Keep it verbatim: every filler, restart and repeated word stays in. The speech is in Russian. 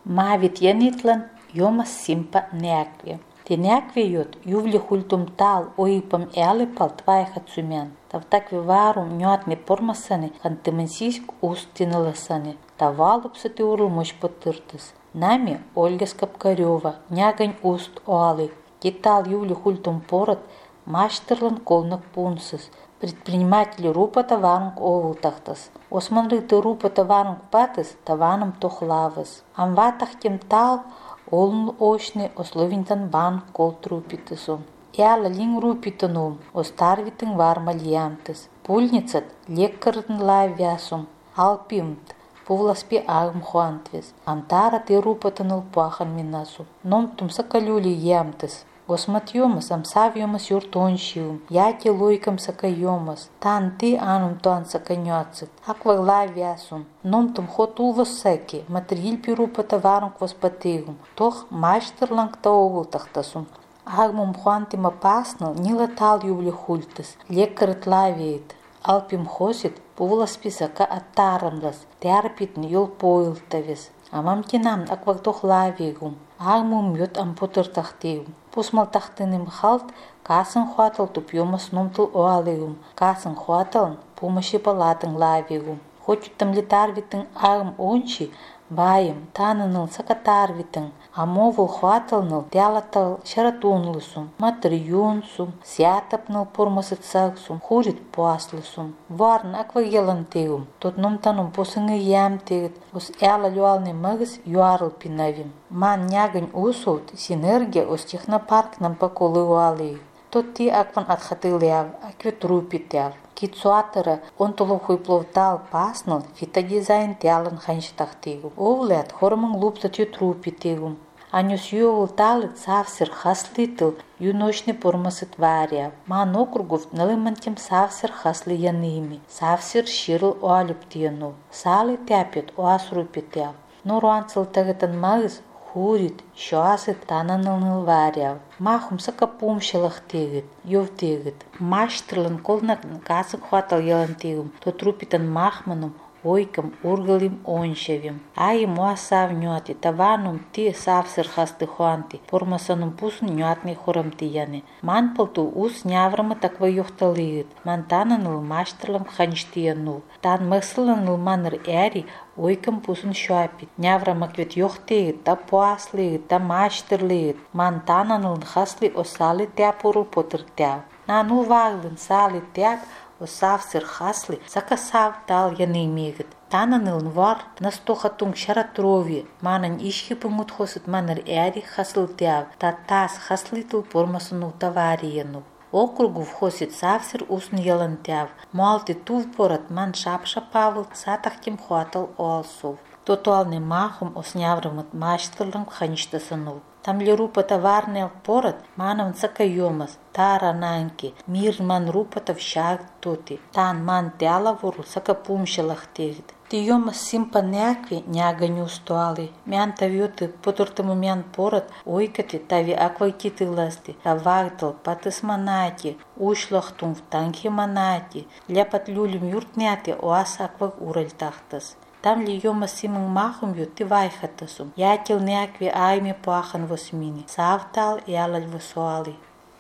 Mavit janitlan jomas simpa neakvi. Te neakvi jot juvli hultum tal oipam elipalt vaihat sumen. Tav takvi varum njotni pormasani kantimensisk устиналасани. Tavalupsati urlmush потыртыс. Нами Ольга Скапкарева, нягань уст оалы. Китал ювли хультум порот, маштерлан колнак пунсыс. Предприниматели рупа таванг овултахтас. Османры ты рупа таванг патыс, таванам тохлавас. Амватахтем тал, олн очны ословинтан бан кол трупитысум. Яла лин рупитанум, остарвитын вармальянтыс. Пульницат леккардын лавясум, алпимт. Пувласпи агм хуантвес. Антара ты рупатанул пахан минасу. Ном тумса калюли ямтыс. Осматьемас, амсавьемас юртонщиум. Яки лойкам сакайемас. Тан ты анум туан саканьоцит. Аквагла вясум. Ном тум хотул воссеки. Материль пи рупата варунг воспатигум. Тох майштерланг таовул тахтасум. Агмум хуантима паснал нила тал ювли хультыс. Лекарат лавеет. Алпим хосит, пувласпи сака аттарамлас. Тярпитн юл поилтавес. Амам кинам аквагдох лавегум. Агмум йот ампутыр тахтегум. Пусмал тахтыным халт, касын хуатал тупьемас номтыл оалегум. Касын хуаталн помощи палатың лавегум. Хочет там летарвитың агм ончи, байым, таныныл сакатарвитың. Амовыл хуаталныл тялатал шаратунлысум, матриюнсум, сятапныл пормасыт саксум, хурит пуаслысум. Варн аквагелан тегум, тот номтанум посыңы ям тегет, ос яла люалны мыгыс юарл пинавим. Ман нягань усут синергия ос технопарк нам поколы уалы. Тот ти акван атхатылыяв, аквет рупитяв. Кицуатыра онтолохуй пловтал паснал фитодизайн тялан ханштахтегум. Овлят хормың лупсат ютрупитегум. Анюс ювыл талыт савсыр хаслитыл юночный пормасыт варя. Ман округов налымантем савсыр хасли яными. Савсыр ширл оалюптияну. Салы тяпет оасрупитяв. Нуруан цылтагытан магыз хурит, шуасыт тананылныл варяв. Махум сакапумшылах тегет, йов тегет. Маштрлан колнак касын хватал ялан тегум. Тот рупитан махманом ойкам ургалим оншевим. Ай муасав нюати, таванум ти савсыр хасты хуанти, пормасанум пус нюатный хорам тияне. Ман палту ус няврама таква юхталыгит, ман тананыл маштрлам ханштиянул. Тан мысланыл маныр эри ойкам пусын шуапит. Няврама квет юхтегит, та пуаслыгит, та маштрлыгит. Ман тананыл хасли осалы тяпуру потыртяв. Нану ваглын салы тяп, осавсыр хасли, сакасав тал янымегит. Тананылн вар настохатунг шаратрови, манан ишхи пумутхосит манар эри хасл тяв, та тас хаслитл пормасуну таварияну. Округу вхосит савсыр усн ялан тяв, муалти тув порат ман шапша павыл сатахтим хуатал оалсов. Тотуалны махум осняврымыт маштырлым хаништасанул. Там ли рупа товарный порот, манам цакайомас, тара нанки, мир ман рупата в шаг тоти. Тан ман тяла вору сакапумшилах тегит. Ти йомас симпа някви няганю стуали. Мян тавиоты потуртаму мян порот, ойкати тави аквайкиты ласти. Тавагдал патыс манати, ушлахтум в танки манати. Ляпат люлем юртняти оас акваг ураль тахтас. Там ли йома симың махум ю ти вайхатасум. Ятил някви айми пахан восмини. Савтал ялаль васуали.